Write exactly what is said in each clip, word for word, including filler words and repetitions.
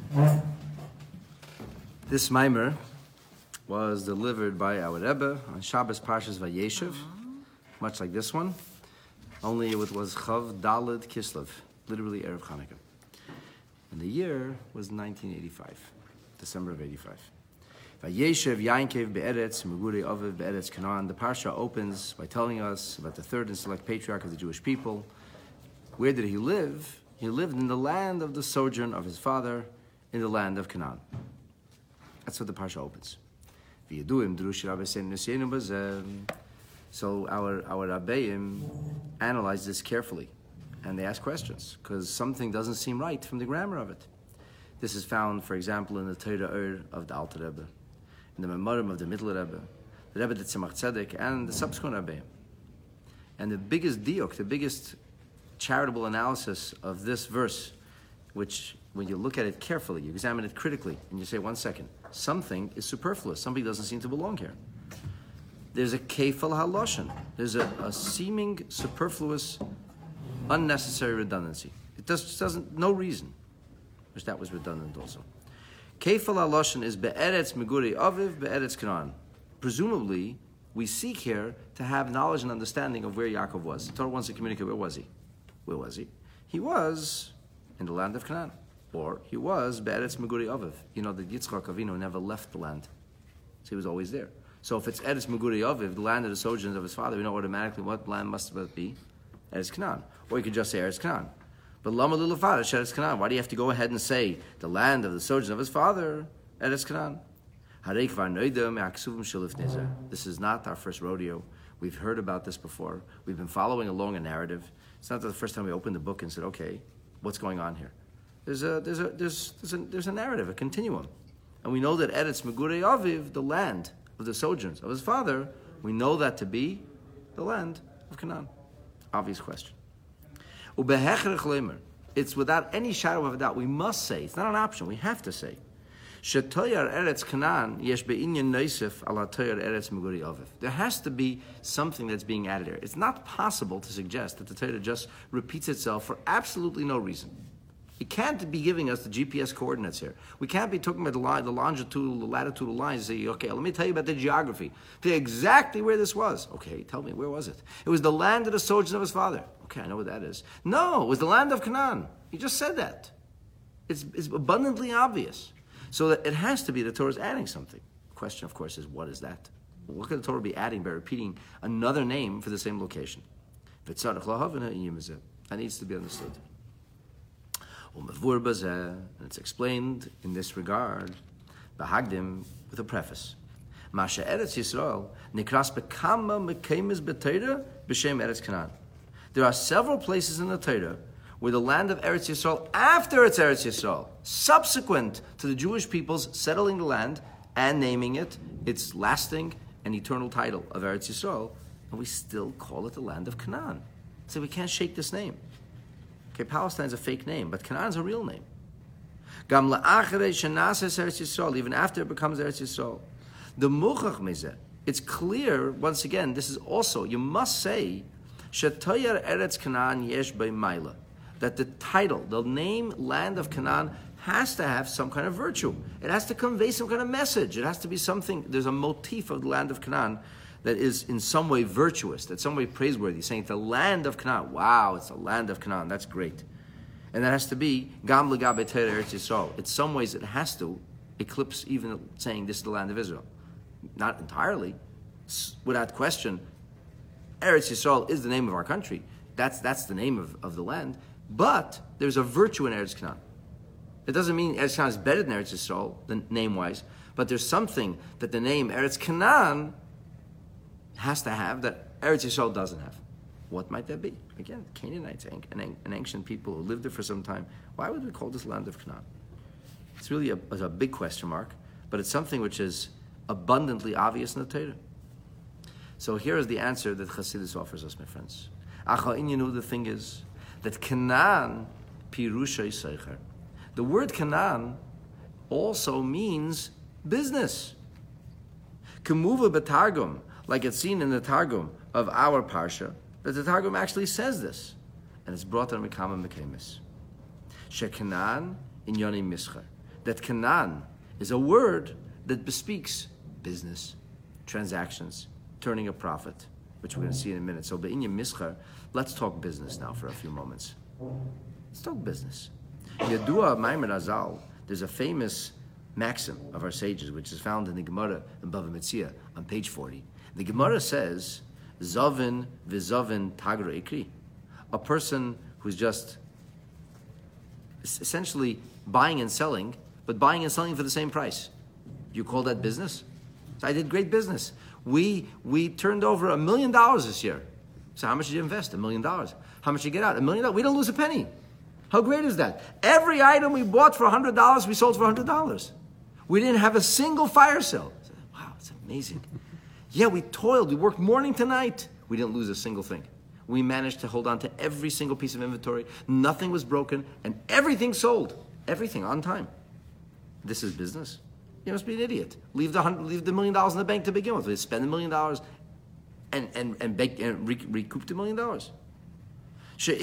This mimer was delivered by our Rebbe on Shabbos Parshas Vayeshev, much like this one, only it was Chav Daled Kislev, literally Erev Chanukah. And the year was nineteen eighty-five, December of eighty-five. Vayeshev Yainkev Be'eretz Megurei Aviv Be'eretz Canaan. The parsha opens by telling us about the third and select patriarch of the Jewish people. Where did he live? He lived in the land of the sojourn of his father, in the land of Canaan. That's what the parsha opens. So our our Rabbeim analyze this carefully, and they ask questions because something doesn't seem right from the grammar of it. This is found, for example, in the Torah Ur of the Alter Rebbe, in the Memorim of the Middle Rebbe, the Rebbe the Tzemach Tzedek, and the subsequent Rabbeim. And the biggest diuk, the biggest charitable analysis of this verse, which when you look at it carefully, you examine it critically, and you say, one second, something is superfluous. Something doesn't seem to belong here. There's a kefal haloshen. There's a, a seeming superfluous, unnecessary redundancy. It does, just doesn't, no reason. Which that was redundant also. Kefal haloshen is be'eretz megurei aviv be'eretz Canaan. Presumably, we seek here to have knowledge and understanding of where Yaakov was. The Torah wants to communicate, where was he? Where was he? He was in the land of Canaan. Or he was be'eretz megurei aviv. You know that Yitzchak Avinu never left the land. So he was always there. So if it's Eretz Megurei Aviv, the land of the sojourns of his father, we know automatically what land must it be? Eretz Canaan. Or you could just say Eretz Canaan. But Lama Lulafad, Eretz Canaan. Why do you have to go ahead and say the land of the sojourns of his father, Eretz Canaan? This is not our first rodeo. We've heard about this before. We've been following along a narrative. It's not the first time we opened the book and said, okay, what's going on here? There's a there's a there's there's a, there's a narrative, a continuum. And we know that Eretz Megurei Aviv, the land of the sojourns of his father, we know that to be the land of Canaan. Obvious question. It's without any shadow of a doubt. We must say, it's not an option, we have to say, Eretz Canaan yesh be'inyan noisef ala toyar Eretz Megurei Aviv. There has to be something that's being added here. It's not possible to suggest that the Torah just repeats itself for absolutely no reason. It can't be giving us the G P S coordinates here. We can't be talking about the, line, the longitudinal, the latitudinal lines and say, okay, let me tell you about the geography. Tell you exactly where this was. Okay, tell me, where was it? It was the land of the sojourns of his father. Okay, I know what that is. No, it was the land of Canaan. You just said that. It's, it's abundantly obvious. So that it has to be the Torah is adding something. The question, of course, is what is that? What could the Torah be adding by repeating another name for the same location? That needs to be understood. And it's explained in this regard, Bahagdim, with a preface. Masha Eretz Yisrael, Nikras Bekama Mekemes B'Teira B'Shem Eretz Canaan. There are several places in the Torah where the land of Eretz Yisrael, after it's Eretz Yisrael, subsequent to the Jewish peoples settling the land and naming it its lasting and eternal title of Eretz Yisrael, and we still call it the land of Canaan. So we can't shake this name. Okay, Palestine's a fake name, but Canaan's a real name. Gam la'acharei shenases Eretz Yisrael, even after it becomes Eretz Yisrael. The muchach mezeh, it's clear, once again, this is also, you must say, shetoyer Eretz Canaan yesh b'mayla, that the title, the name land of Canaan, has to have some kind of virtue. It has to convey some kind of message. It has to be something, there's a motif of the land of Canaan that is in some way virtuous, that's some way praiseworthy, saying the land of Canaan. Wow, it's the land of Canaan. That's great. And that has to be Gam L'Gabe Torah Eretz Yisrael. In some ways it has to eclipse even saying this is the land of Israel. Not entirely. Without question, Eretz Yisrael is the name of our country. That's that's the name of, of the land. But there's a virtue in Eretz Canaan. It doesn't mean Eretz Canaan is better than Eretz Yisrael, the name-wise, but there's something that the name Eretz Canaan has to have that Eretz Yisrael doesn't have. What might that be? Again, Canaanites, an, an ancient people who lived there for some time. Why would we call this land of Canaan? It's really a, a big question mark, but it's something which is abundantly obvious in the Torah. So here is the answer that Chassidus offers us, my friends. Acha, you know, the thing is that Canaan, pirusha yisaycher. The word Canaan also means business. Kemuva b'targum, like it's seen in the Targum of our Parsha, that the Targum actually says this. And it's brought on Mekama Mekemis. Shekenan in Yoni Mischer. that Canaan is a word that bespeaks business, transactions, turning a profit, which we're going to see in a minute. So, Be'inya Mischar, let's talk business now for a few moments. Let's talk business. Yadua Maimer Azal, there's a famous maxim of our sages, which is found in the Gemara in Bava Metzia on page forty. The Gemara says, Zavin v'zavin tagra ikri. A person who's just essentially buying and selling, but buying and selling for the same price. You call that business? So I did great business. We we turned over a million dollars this year. So how much did you invest? A million dollars. How much did you get out? A million dollars. We don't lose a penny. How great is that? Every item we bought for one hundred dollars, we sold for one hundred dollars. We didn't have a single fire sale. Wow, it's amazing. Yeah, we toiled. We worked morning to night. We didn't lose a single thing. We managed to hold on to every single piece of inventory. Nothing was broken, and everything sold. Everything on time. This is business. You must be an idiot. Leave the hundred, leave the million dollars in the bank to begin with. Spend a million dollars and and and, bake, and re- recoup the million dollars. That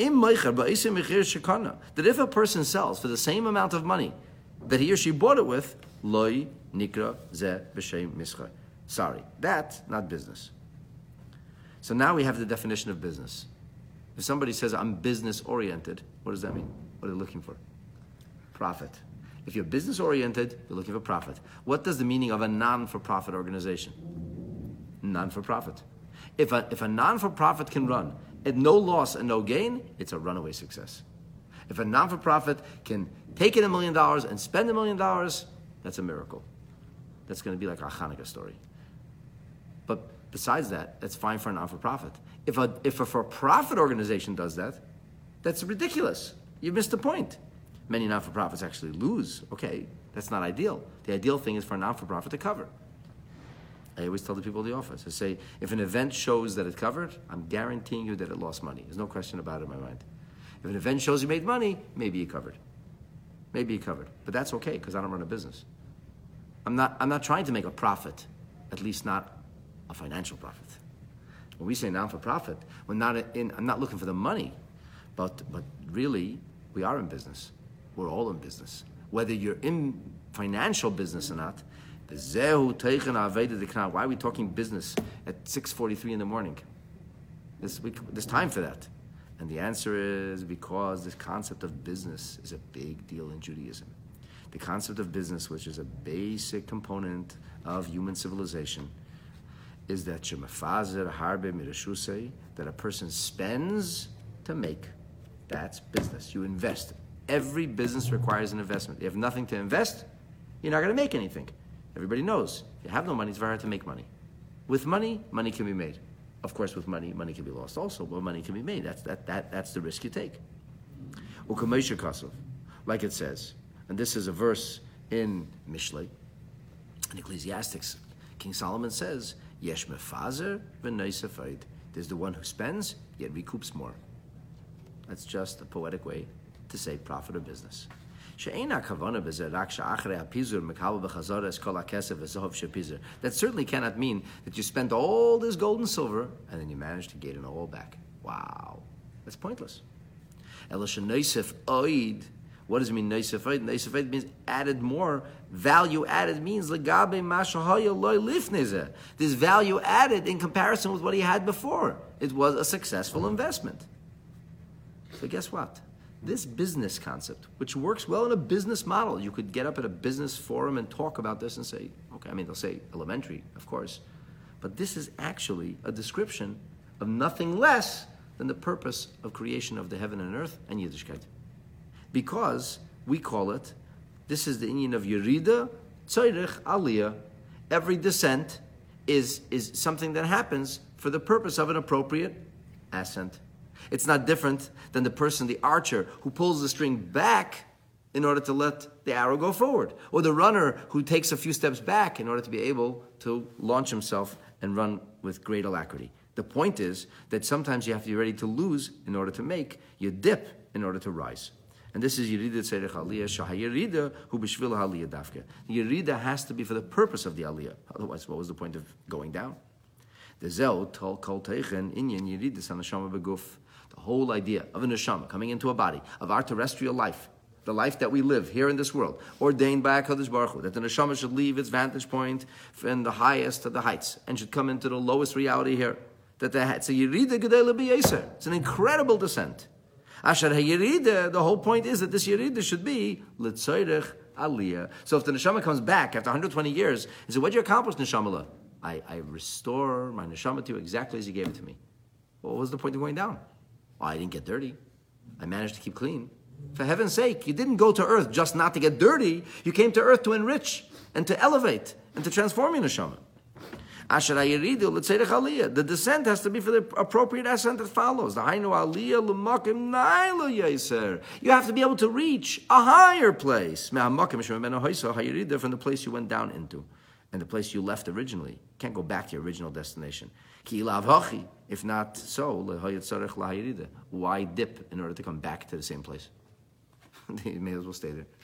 if a person sells for the same amount of money that he or she bought it with, loy nikra ze b'shem mischar. Sorry, that's not business. So now we have the definition of business. If somebody says, I'm business oriented, what does that mean? What are they looking for? Profit. If you're business oriented, you're looking for profit. What does the meaning of a non-for-profit organization? Non-for-profit. If a, if a non-for-profit can run at no loss and no gain, it's a runaway success. If a non-for-profit can take in a million dollars and spend a million dollars, that's a miracle. That's going to be like our Hanukkah story. But besides that, that's fine for a non-for-profit. If a, if a for-profit organization does that, that's ridiculous. You missed the point. Many non-for-profits actually lose. Okay, that's not ideal. The ideal thing is for a non-for-profit to cover. I always tell the people in the office, I say, if an event shows that it covered, I'm guaranteeing you that it lost money. There's no question about it in my mind. If an event shows you made money, maybe you covered. Maybe you covered. But that's okay, because I don't run a business. I'm not, I'm not trying to make a profit, at least not a financial profit. When we say non-for-profit, we're not in, I'm not looking for the money, but, but really, we are in business. We're all in business. Whether you're in financial business or not, why are we talking business at six forty-three in the morning? There's, we, there's time for that. And the answer is because this concept of business is a big deal in Judaism. The concept of business, which is a basic component of human civilization, is that that a person spends to make. That's business. You invest. Every business requires an investment. You have nothing to invest, you're not going to make anything. Everybody knows. If you have no money, it's very hard to make money. With money, money can be made. Of course, with money, money can be lost also, but money can be made. That's that that that's the risk you take. Like it says, and this is a verse in Mishlei, in Ecclesiastics. King Solomon says, Yesh mefazer v'neisafid. There's the one who spends, yet recoups more. That's just a poetic way to say profit or business. That certainly cannot mean that you spent all this gold and silver and then you managed to gain it all back. Wow, that's pointless. What does it mean, neisef oid? Neisef oid means added more. Value added means this value added in comparison with what he had before. It was a successful investment. So guess what? This business concept, which works well in a business model, you could get up at a business forum and talk about this and say, okay, I mean, they'll say elementary, of course, but this is actually a description of nothing less than the purpose of creation of the heaven and earth and Yiddishkeit. Because we call it, this is the inyan of Yerida, Tzorech, Aliyah. Every descent is, is something that happens for the purpose of an appropriate ascent. It's not different than the person, the archer, who pulls the string back in order to let the arrow go forward, or the runner who takes a few steps back in order to be able to launch himself and run with great alacrity. The point is that sometimes you have to be ready to lose in order to make, you dip in order to rise. And this is Yerida Tzorech Aliyah, Shahayerida Hu B'Shvil Aliyah Dafka. The Yerida has to be for the purpose of the Aliyah. Otherwise, what was the point of going down? The Zel Tol Kol Teichen Inyan Yerida Sanashama Beguf. The whole idea of a neshama coming into a body, of our terrestrial life, the life that we live here in this world, ordained by HaKadosh Baruch Hu, that the neshama should leave its vantage point from the highest of the heights and should come into the lowest reality here. That the, it's a Yerida Gedela B'Yeser. It's an incredible descent. Asher HaYerida, the whole point is that this Yerida should be L'Tzoyrech Aliyah. So if the neshama comes back after one hundred twenty years, he said, what did you accomplish, neshama? I, I restore my neshama to you exactly as you gave it to me. Well, what was the point of going down? Well, I didn't get dirty. I managed to keep clean. For heaven's sake, you didn't go to earth just not to get dirty. You came to earth to enrich and to elevate and to transform your neshama. Asher hayiridu l'tzedek aliyah. The descent has to be for the appropriate ascent that follows. The hainu aliyah l'makim nailu yaser. You have to be able to reach a higher place. Me'amakim shememenu hoyso hayiridu, from the place you went down into and the place you left originally. You can't go back to your original destination. Ki ilav hachi. If not so, lehoyatzarech lahayiridu. Why dip in order to come back to the same place? You may as well stay there.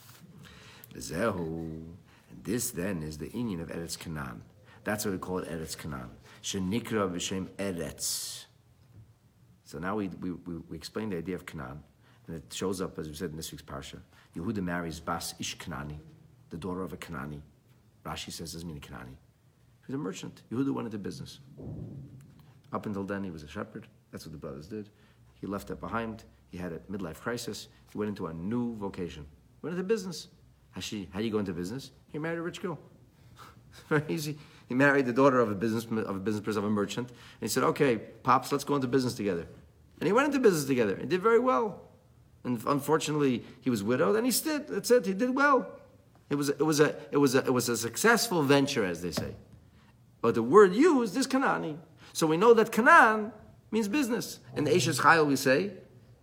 Zehu. And this then is the inyan of Eretz Canaan. That's why we call it Eretz Canaan. Shenikra b'shem Eretz. So now we, we, we, we explain the idea of Canaan, and it shows up, as we said in this week's parsha. Yehuda marries Bas Ish Kanani, the daughter of a Kanani. Rashi says doesn't mean a Kanani. He was a merchant. Yehuda went into business. Up until then, he was a shepherd. That's what the brothers did. He left that behind. He had a midlife crisis. He went into a new vocation. He went into business. How, she, how do you go into business? He married a rich girl. Very easy. He married the daughter of a business of a business person, of a merchant, and he said, "Okay, pops, let's go into business together." And he went into business together. He did very well. And unfortunately, he was widowed, and he did. That's it. He did well. It was it was a it was a it was a successful venture, as they say. But the word used is Kanani. So we know that Canaan means business. In the Eishes Chayil we say,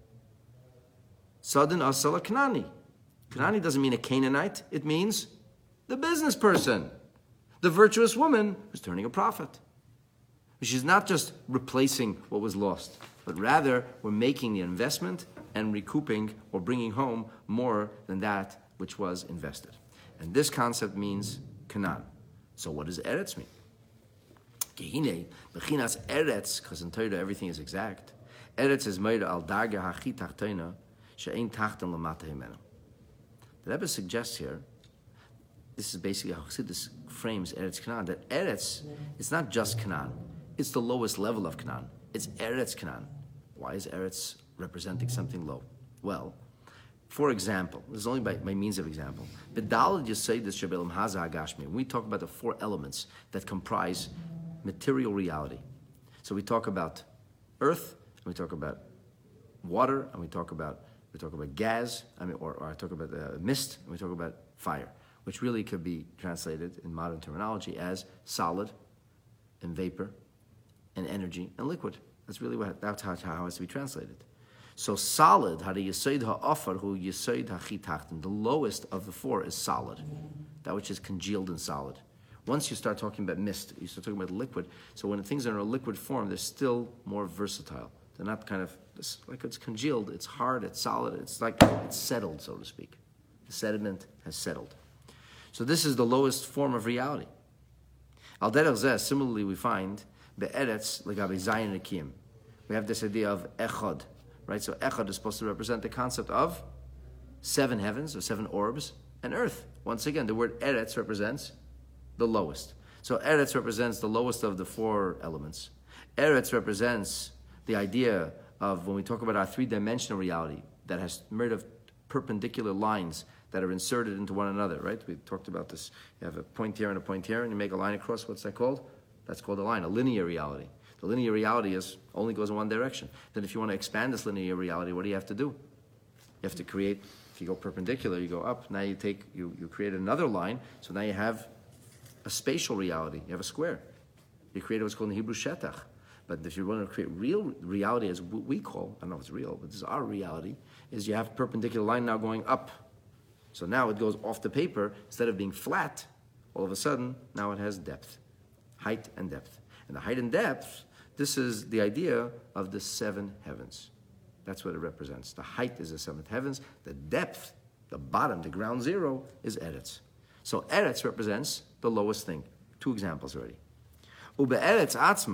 Sadin Asala Kanani. Kanani doesn't mean a Canaanite. It means the business person. The virtuous woman who's turning a profit. She's not just replacing what was lost, but rather we're making the investment and recouping or bringing home more than that which was invested. And this concept means Canaan. So what does Eretz mean? Gehine, bechinas Eretz, because in Torah everything is exact. Eretz is meira al darga hachi tachtena she'ein tachten lamata himenu. The Rebbe suggests here, this is basically how Chassidus frames Eretz Canaan, that Eretz, it's not just Canaan, it's the lowest level of Canaan. It's Eretz Canaan. Why is Eretz representing something low? Well, for example, this is only by, by means of example, B'dalad Yesodis Shebelam Haza Hagashmi, when we talk about the four elements that comprise material reality. So we talk about earth, and we talk about water, and we talk about we talk about gas, I mean, or, or I talk about uh, mist, and we talk about fire, which really could be translated in modern terminology as solid and vapor and energy and liquid. That's really what that's how, how it has to be translated. So solid, the lowest of the four is solid, that which is congealed and solid. Once you start talking about mist, you start talking about liquid. So when things are in a liquid form, they're still more versatile. They're not kind of like it's congealed. It's hard. It's solid. It's like it's settled, so to speak. The sediment has settled. So this is the lowest form of reality. Al derech zeh, similarly, we find be'eretz legabe zayin rekim. We have this idea of echad, right? So echad is supposed to represent the concept of seven heavens or seven orbs and earth. Once again, the word eretz represents the lowest. So eretz represents the lowest of the four elements. Eretz represents the idea of when we talk about our three-dimensional reality that has made of perpendicular lines that are inserted into one another, right? We talked about this. You have a point here and a point here, and you make a line across. What's that called? That's called a line, a linear reality. The linear reality is only goes in one direction. Then if you want to expand this linear reality, what do you have to do? You have to create, if you go perpendicular, you go up. Now you take, you, you create another line, so now you have a spatial reality. You have a square. You create what's called in Hebrew shetach. But if you want to create real reality, as we call, I don't know if it's real, but this is our reality, is you have a perpendicular line now going up. So now it goes off the paper. Instead of being flat, all of a sudden, now it has depth, height and depth. And the height and depth, this is the idea of the seven heavens. That's what it represents. The height is the seventh heavens. The depth, the bottom, the ground zero, is Eretz. So Eretz represents the lowest thing. Two examples already. Ube Eretz atzma,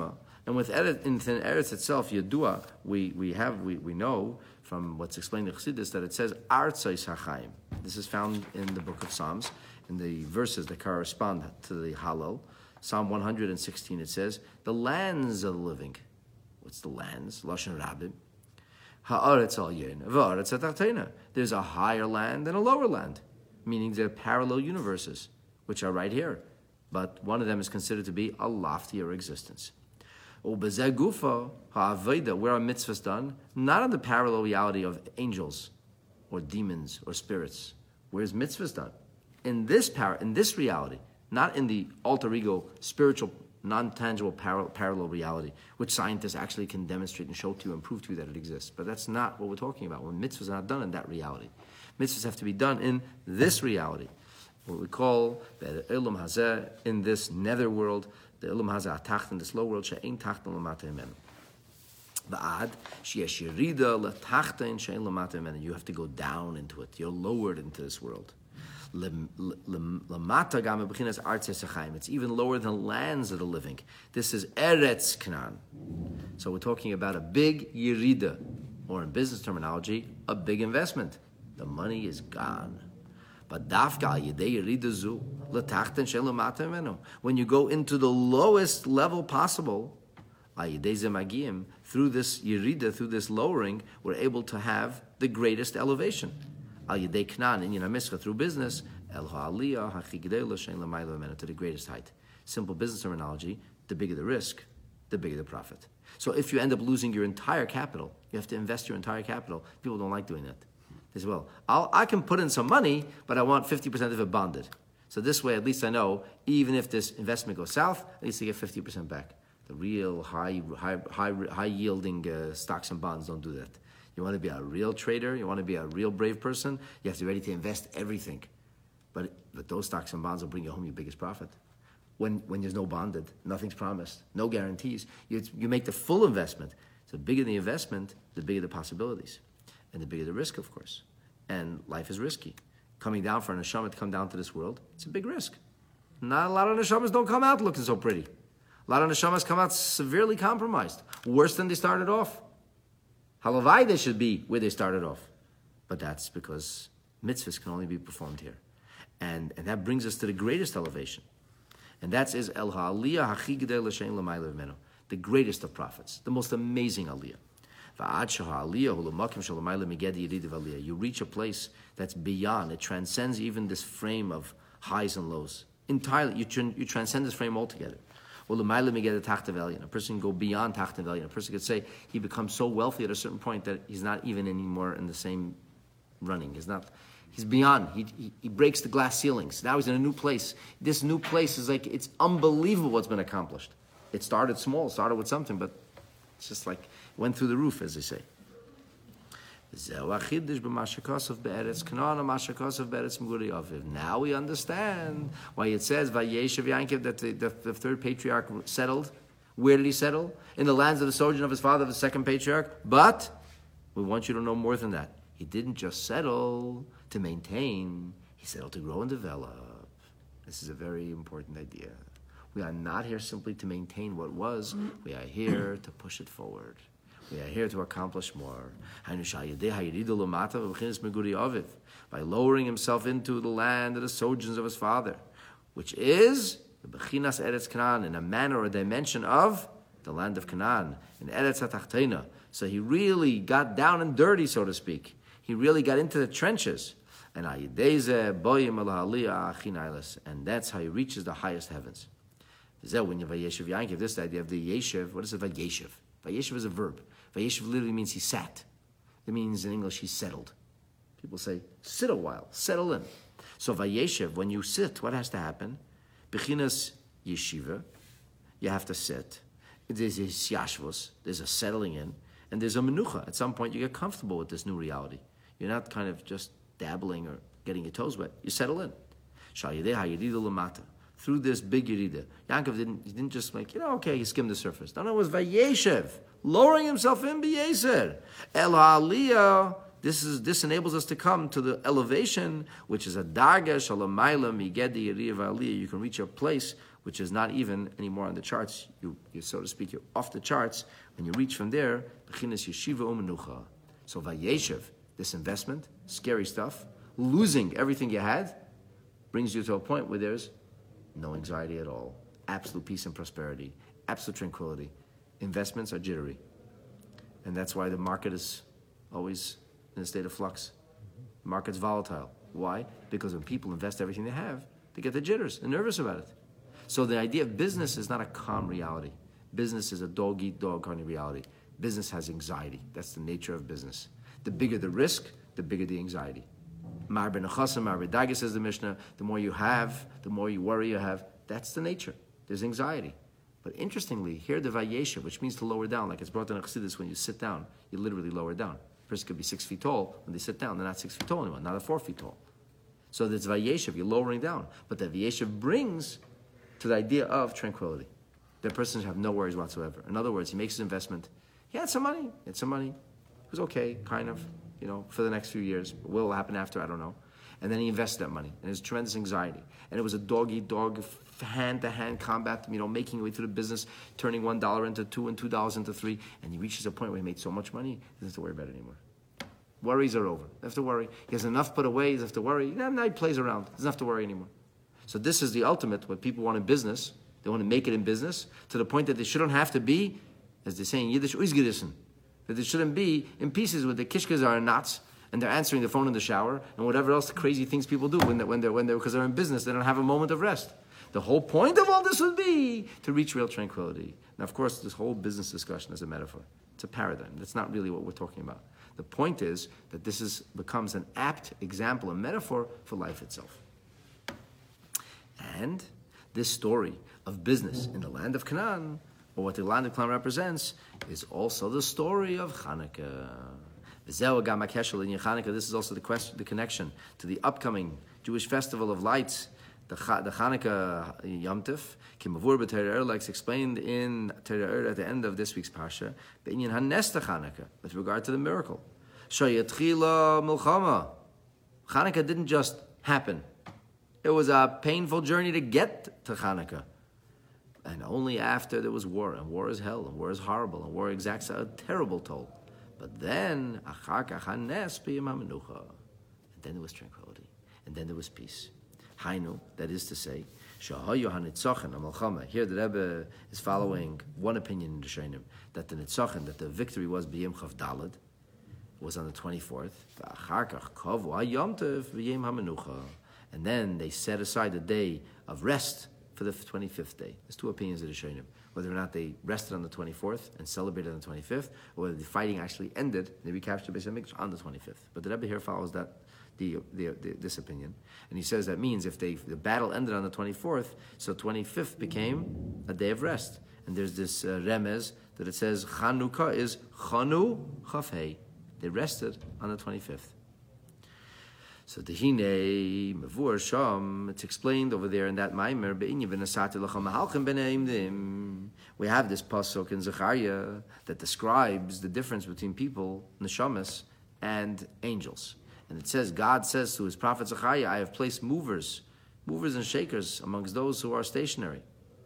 And with Eretz, in Eretz itself, Yedua, we, we have, we, we know from what's explained in Chassidus that it says, Artzais HaChaim. This is found in the book of Psalms, in the verses that correspond to the Hallel. Psalm one hundred sixteen, it says, the lands of the living. What's the lands? Lashon Rabim. Ha'aretz al yin, v'aretz ha'tachtena. There's a higher land and a lower land, meaning they're parallel universes, which are right here. But one of them is considered to be a loftier existence. Ubezeh gufa ha'aveda, where are mitzvahs done? Not in the parallel reality of angels or demons or spirits. Where's mitzvahs done? In this par- in this reality, not in the alter ego, spiritual, non-tangible par- parallel reality, which scientists actually can demonstrate and show to you and prove to you that it exists. But that's not what we're talking about. When mitzvahs are not done in that reality. Mitzvahs have to be done in this reality, what we call the Ilam Hazeh, in this nether world, the Ilam Hazeh Atacht, in this low world, She'ein Tachten Lamata Imenu. Va'ad, She'esh Yerida L'Tachten She'ein Lamata Imenu. You have to go down into it. You're lowered into this world. It's even lower than lands of the living. This is Eretz Canaan. So we're talking about a big Yerida, or in business terminology, a big investment. The money is gone. But when you go into the lowest level possible, through this Yerida, through this lowering, we're able to have the greatest elevation. Through business, to the greatest height. Simple business terminology, the bigger the risk, the bigger the profit. So if you end up losing your entire capital, you have to invest your entire capital. People don't like doing that. They say, well, I'll, I can put in some money, but I want fifty percent of it bonded. So this way, at least I know, even if this investment goes south, at least I get fifty percent back. The real high, high, high, high yielding uh, stocks and bonds don't do that. You want to be a real trader, you want to be a real brave person, you have to be ready to invest everything. But but those stocks and bonds will bring you home your biggest profit. When when there's no bonded, nothing's promised, no guarantees, you, you make the full investment. So the bigger the investment, the bigger the possibilities. And the bigger the risk, of course. And life is risky. Coming down for an neshama to come down to this world, it's a big risk. Not a lot of neshamas don't come out looking so pretty. A lot of neshamas come out severely compromised, worse than they started off. Halavai they should be where they started off. But that's because mitzvahs can only be performed here. And, and that brings us to the greatest elevation. And that is El Ha'aliyah Hachi Gedei L'Shein L'Mayla V'Menu, the greatest of prophets, the most amazing aliyah. You reach a place that's beyond, it transcends even this frame of highs and lows. Entirely, you, tr- you transcend this frame altogether. A person can go beyond Tachtavelyan. A person could say he becomes so wealthy at a certain point that he's not even anymore in the same running. He's not. He's beyond. He, he, he breaks the glass ceilings. Now he's in a new place. This new place is like, it's unbelievable what's been accomplished. It started small, started with something, but it's just like, went through the roof, as they say. Now we understand why it says Vayeshev Yankiv that the, the, the third patriarch settled. Where did he settle? In the lands of the sojourn of his father, the second patriarch. But we want you to know more than that. He didn't just settle to maintain. He settled to grow and develop. This is a very important idea. We are not here simply to maintain what was. We are here to push it forward. We are here to accomplish more. By lowering himself into the land of the sojourns of his father, which is the Bechinas Eretz Canaan, in a manner or dimension of the land of Canaan, in Eretz HaTachtena. So he really got down and dirty, so to speak. He really got into the trenches. And that's how he reaches the highest heavens. When you Vayeshev Yankiv, this idea of the Yeshev, what is it, Vayeshev? Vayeshev is a verb. Vayeshev literally means he sat. It means in English he settled. People say, sit a while, settle in. So Vayeshev, when you sit, what has to happen? Bechinas Yeshiva, you have to sit. There's a Yashvos, there's a settling in, and there's a Menucha. At some point you get comfortable with this new reality. You're not kind of just dabbling or getting your toes wet. You settle in. Through this big Yerida. Yaakov didn't, he didn't just like, you know, okay, he skimmed the surface. No, no, it was Vayeshev, lowering himself in B'yeser. El Ha'aliyah, this is this enables us to come to the elevation, which is a Darga Shalamayla Migedi Yeriv Aliyah. You can reach a place which is not even anymore on the charts. You, you so to speak, you're off the charts. When you reach from there, Bechinas Yeshiva Umenucha. So Vayeshev, this investment, scary stuff, losing everything you had, brings you to a point where there's no anxiety at all, absolute peace and prosperity, absolute tranquility. Investments are jittery. And that's why the market is always in a state of flux. The market's volatile. Why? Because when people invest everything they have, they get the jitters. They're nervous about it. So the idea of business is not a calm reality. Business is a dog-eat-dog kind of reality. Business has anxiety. That's the nature of business. The bigger the risk, the bigger the anxiety. Mar ben Nechasim, Mar ben Daga says the Mishnah, the more you have, the more you worry you have. That's the nature. There's anxiety. But interestingly, here the Vayesha, which means to lower down, like it's brought in a Chassidus, when you sit down, you literally lower down. A person could be six feet tall. When they sit down, they're not six feet tall anymore, not at four feet tall. So there's Vayeshev, you're lowering down. But the Vayeshev brings to the idea of tranquility. That person have no worries whatsoever. In other words, he makes his investment. He had some money. He had some money. It was okay, kind of, you know, for the next few years. What will happen after, I don't know. And then he invested that money. And there's tremendous anxiety. And it was a dog-eat-dog, hand-to-hand combat, you know, making way through the business, turning one dollar into two and two dollars into three. And he reaches a point where he made so much money, he doesn't have to worry about it anymore. Worries are over. He doesn't have to worry. He has enough put away. He doesn't have to worry. Now he plays around. He doesn't have to worry anymore. So this is the ultimate, what people want in business. They want to make it in business to the point that they shouldn't have to be, as they say in Yiddish, Uizgerissen. That they shouldn't be in pieces with the kishkas are in knots and they're answering the phone in the shower and whatever else the crazy things people do when they're, when they're, when they're, because they're in business, they don't have a moment of rest. The whole point of all this would be to reach real tranquility. Now, of course, this whole business discussion is a metaphor. It's a paradigm. That's not really what we're talking about. The point is that this is becomes an apt example, a metaphor for life itself. And this story of business in the land of Canaan, or what the land of Canaan represents, is also the story of Hanukkah. This is also the question, the connection to the upcoming Jewish festival of lights, the, the Hanukkah Yom Tif, like it's explained in Torah at the end of this week's Parsha, with regard to the miracle. Hanukkah didn't just happen. It was a painful journey to get to Hanukkah. And only after there was war, and war is hell, and war is horrible, and war exacts a terrible toll. But then, and then there was tranquility, and then there was peace. Hainu, that is to say, here the Rebbe is following one opinion in the Shainim, that the Nitzachan, that the victory was B'yem Chav Daled, was on the twenty-fourth. And then they set aside the day of rest for the twenty-fifth day. There's two opinions of the Shainim. Whether or not they rested on the twenty-fourth and celebrated on the twenty-fifth, or whether the fighting actually ended, they recaptured Beis HaMikdash on the twenty-fifth. But the Rebbe here follows that, the, the, the this opinion. And he says that means if, they, if the battle ended on the twenty-fourth, so twenty-fifth became a day of rest. And there's this uh, remez that it says Chanukah is Chanu Chafhei. They rested on the twenty-fifth. So the Hine Mavur Sham, it's explained over there in that Maimer, we have this pasuk in Zechariah that describes the difference between people, neshamas, and angels. And it says, God says to his prophet Zechariah, I have placed movers, movers and shakers amongst those who are stationary.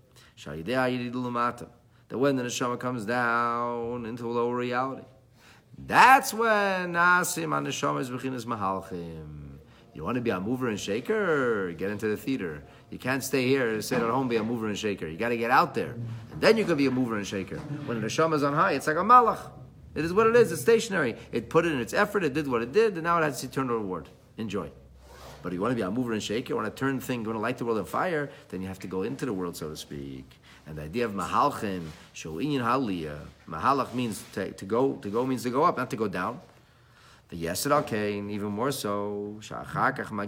That when the neshama comes down into a lower reality, that's when Nasim an neshama is bechinas mahalchim. You want to be a mover and shaker? Get into the theater. You can't stay here and sit at home, be a mover and shaker. You got to get out there. And then you can be a mover and shaker. When the neshama is on high, it's like a malach. It is what it is. It's stationary. It put it in its effort. It did what it did. And now it has its eternal reward. Enjoy. But if you want to be a mover and shaker, you want to turn things, you want to light the world on fire, then you have to go into the world, so to speak. And the idea of mahalchim, sho'inyin haliyah, mahalach means to, to go, to go means to go up, not to go down. The Yesed Al-Kain, even more so, from the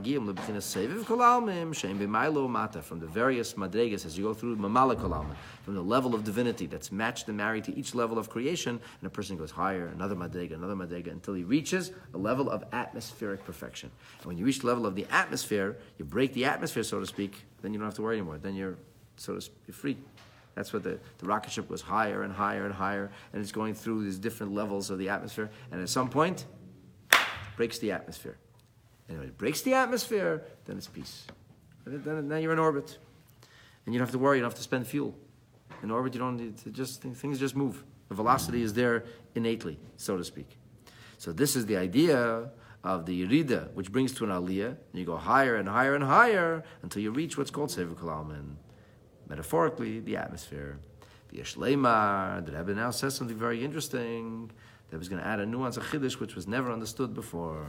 various madregas, as you go through Mamala Kolalma, from the level of divinity that's matched and married to each level of creation, and a person goes higher, another madrega, another madrega, until he reaches a level of atmospheric perfection. And when you reach the level of the atmosphere, you break the atmosphere, so to speak, then you don't have to worry anymore. Then you're, so to speak, you're free. That's what the, the rocket ship goes higher and higher and higher, and it's going through these different levels of the atmosphere, and at some point, breaks the atmosphere. And when it breaks the atmosphere, then it's peace. Then, then you're in orbit. And you don't have to worry, you don't have to spend fuel. In orbit, you don't need to just, things just move. The velocity is there innately, so to speak. So this is the idea of the Yerida, which brings to an Aliyah, and you go higher and higher and higher until you reach what's called Sefer Kol Almin. Metaphorically, the atmosphere. The Yeshleimar, the Rebbe now says something very interesting. That was going to add a nuance, a chiddush, which was never understood before.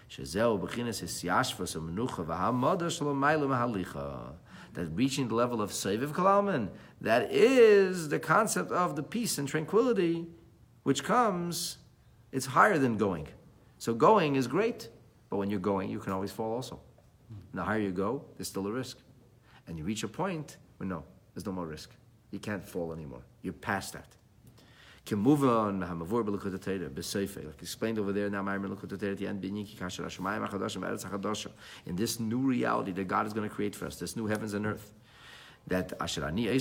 That reaching the level of Seviv Kol Almin, that is the concept of the peace and tranquility, which comes, it's higher than going. So going is great, but when you're going, you can always fall also. And the higher you go, there's still a risk. And you reach a point where no, there's no more risk. You can't fall anymore. You're past that. Like explained over there, now in this new reality that God is going to create for us, this new heavens and earth, that that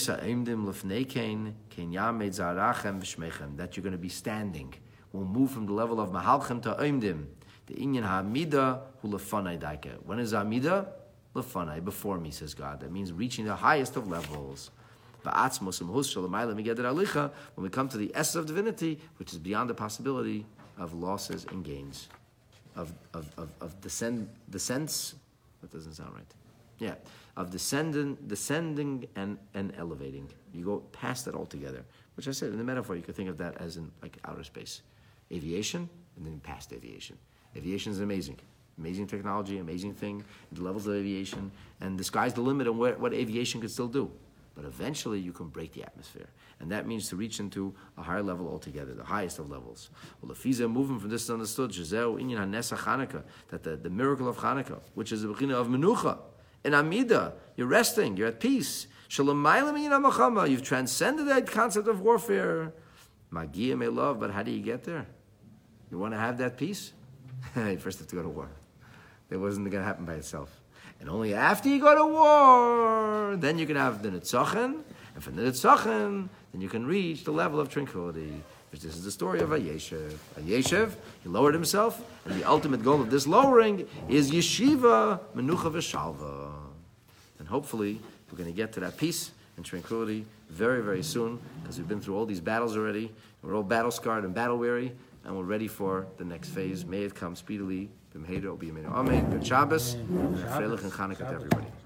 you're going to be standing. We'll move from the level of Mahalchem to Oimdim. The Inyan Ha'amida hu lefanai daike. When is Ha'amida? Lefanai, before me, says God. That means reaching the highest of levels. When we come to the essence of divinity, which is beyond the possibility of losses and gains, of of of, of descend descents. That doesn't sound right. Yeah, of descending, descending and and elevating. You go past that altogether. Which I said in the metaphor, you could think of that as in like outer space, aviation, and then past aviation. Aviation is amazing. Amazing technology, amazing thing, the levels of aviation, and the sky's the limit on what, what aviation could still do. But eventually you can break the atmosphere. And that means to reach into a higher level altogether, the highest of levels. Well, the Fiza movement from this is understood, that the, the miracle of Chanukah, which is the beginning of Menucha, in Amida, you're resting, you're at peace. You've transcended that concept of warfare. Magia may love, but how do you get there? You want to have that peace? You first have to go to war. It wasn't going to happen by itself. And only after you go to war, then you can have the Netzachen, and from the Netzachen, then you can reach the level of tranquility. Which this is the story of Vayeshev. Vayeshev, he lowered himself, and the ultimate goal of this lowering is Yeshiva, Menucha V'Shalva. And hopefully, we're going to get to that peace and tranquility very, very soon, because we've been through all these battles already. We're all battle-scarred and battle-weary, and we're ready for the next phase. May it come speedily. Amen. Good Shabbos. And Freilich and Chanukah to everybody.